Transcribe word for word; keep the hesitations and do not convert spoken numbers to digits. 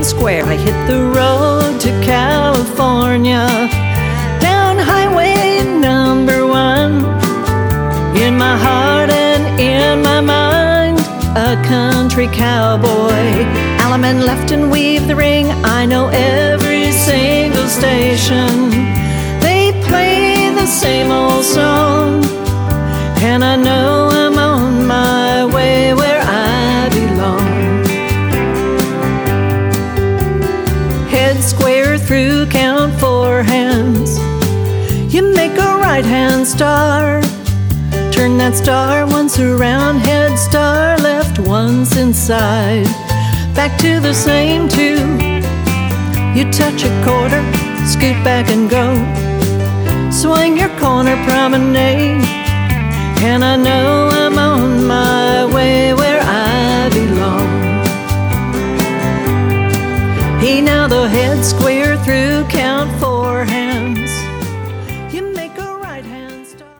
Union Square, I hit the road to California, down highway number one. In my heart and in my mind, a country cowboy. Alaman left and weave the ring, I know every single station. They play the same old song, and I know I'm on my way where I belong. Head square through, count four hands. You make a right-hand star. Turn that star once around, head star left once inside. Back to the same two. You touch a quarter, scoot back and go. Swing your corner promenade, and I know I'm on my way where I belong. Hey, now the head square through, count four.